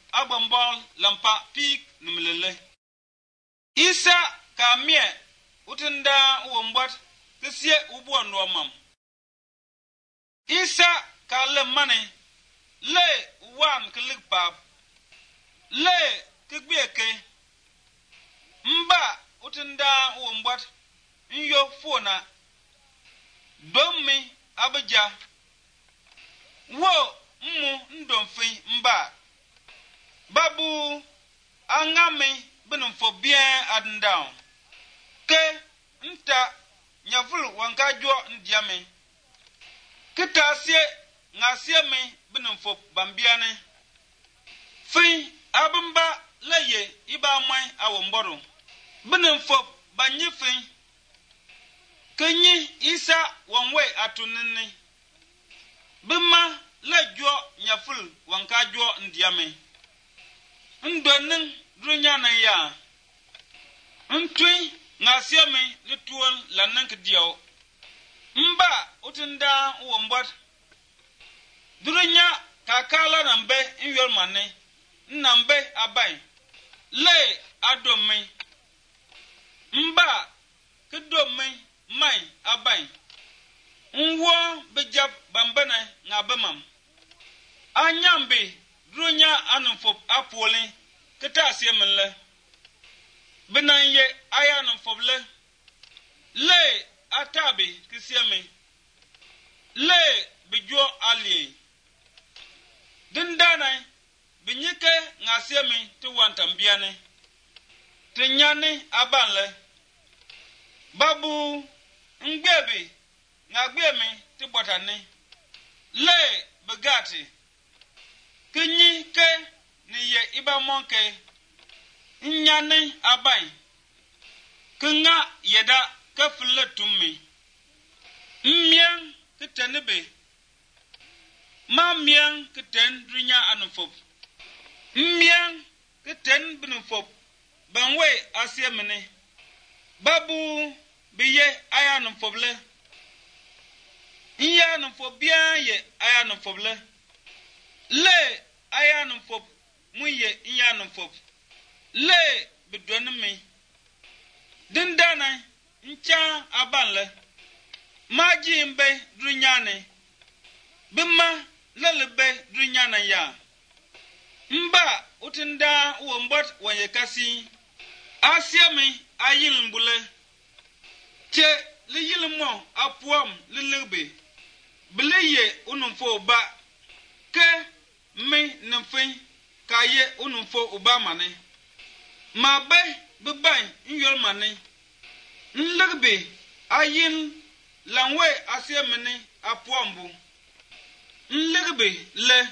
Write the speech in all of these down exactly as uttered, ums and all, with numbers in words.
agbambol lampa pik numlele isa ka mie utenda wombot tsie ubo nomam isa ka le mane le wan klik pap le kgbeke mba utenda wombot nyo fona domi abaja wo mu ndomfi mba babu angame benumfo bien adndown ke nta nyavul wangajo ndiame kitasie ngasie me benumfo bambiane fi abamba leye iba mai awomboro benumfo banyifi kenyi isa wanwe atunini bima lejo nyaful wankajo ndiame ndonin drunyana ya ntwi ngasiame lituon lanank dio mba utinda wombot drunya kakala nambe inyormane nambe abai le adomi mba kedomi mai abai nwo bejab bambana ngabamam anyambe drunya anumfop apole ketasie menle benanye ayanumfoble le atabe kisieme le bejo ali dindana binyike ngasieme tu wantambiane tinyane abanle babu ngbebe ngagbeme ti botane le begati kinyi ke ni ye iba monke nyane abai kinga yeda ka fulle tummi mien kitenebe ma mien kiten dunya anufop mien kiten binufop banwe asiemene babu biye ayanumfoble iya numfo bien ye ayanumfoble le ayanumfop muye iya numfop le bidonmi dindana ncha abanle maji mbe drunyane bimma lelebe drunyana ya mba utinda wombot wanye kasi asiami ayilmbule che liyilmo apuam lilebe bleye unumfo ba ke me nfe kaye unumfo ubamane ma be bebai nyormane nlegbe ayin lanwe asiamene apuambu nlegbe le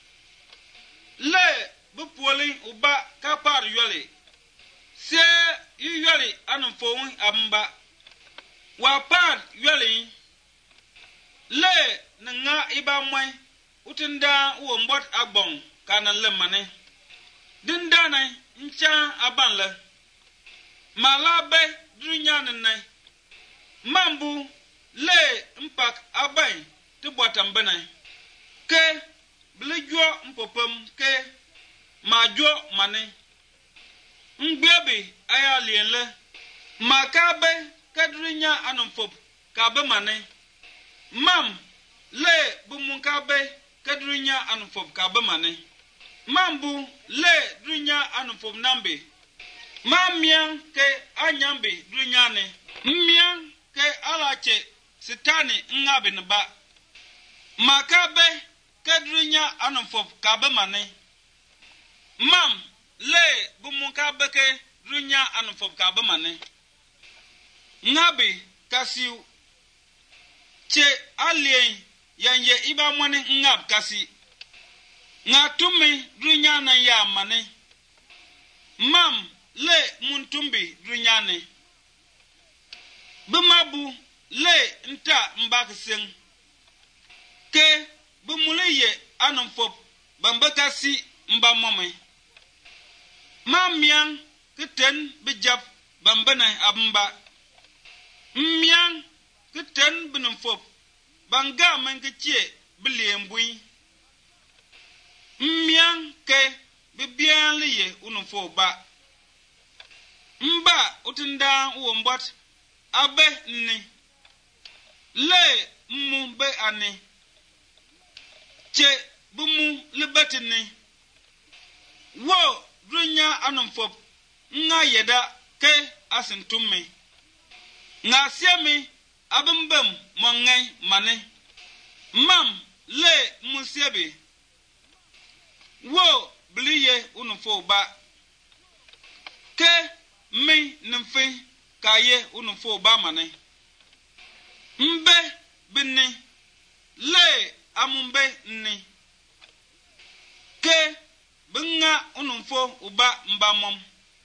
le bupuoli uba kapar yole se yole anumfo amba wa par yole le nga iba mai utinda wombot agbon kanan lemane dindana ncha abanle malabe drunyanne mambu le mpak abai ti botambana ke blejo mpopam ke majo mane ngbebe ayalienle makabe kadrunya anumfop kabe mane mam le bumunkabe kadrunya anumfop kabe mane mambu le drunya anumfop nambe mamian ke anyambe drunyane mian ke alache sitani ngabe nba makabe kadrunya anumfop kabe mane mam le bumunkabe ke drunya anumfop kabe mane ngabe kasi che alien yanye iba mwane ngab kasi ngatumi drunya na ya mane mam le muntumbi drunyane bumabu le nta mbakisen ke bumuleye anumfop bambakasi mbamome mamian kiten bijab bambana abamba mian kiten binumfop banga mangiche bilembui mian ke bibi unufo ba mba utunda uwo mbot abe ni le mu be ani che bumu libetini wo dunya anumfo nga yeda ke asintumme nga siami abimbem mongai mane mam le musiebe wo bliye unufo ba ke mi nimfe kaye unufo ba mane mbe binni le amumbe ni ke binga unufo uba mbamom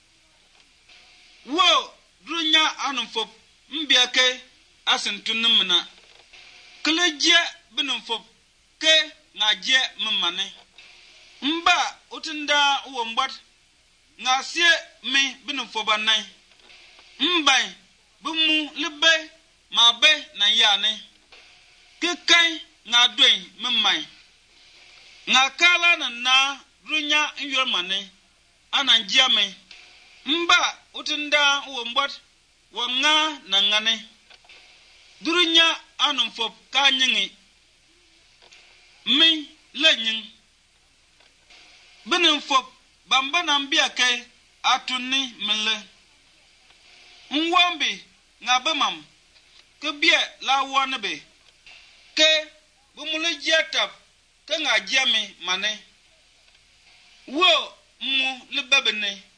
wo dunya anumfo mbiake asintunumna kleje binumfo ke ngaje mmane mba utinda uwo mbot ngasie mi binumfo banai mbai bumu libe mabe na yane kekai ngadwen mmai ngakala na na dunya nyormane ananjia me mba utinda uwo mbot wanga na ngane durunya anumfo kanyingi mi lenyin benumfo bamba na mbia ke atuni mle nwambi ngabamam ke bie la wonbe ke bumule jetap ke ngajemi mane wo mu libebene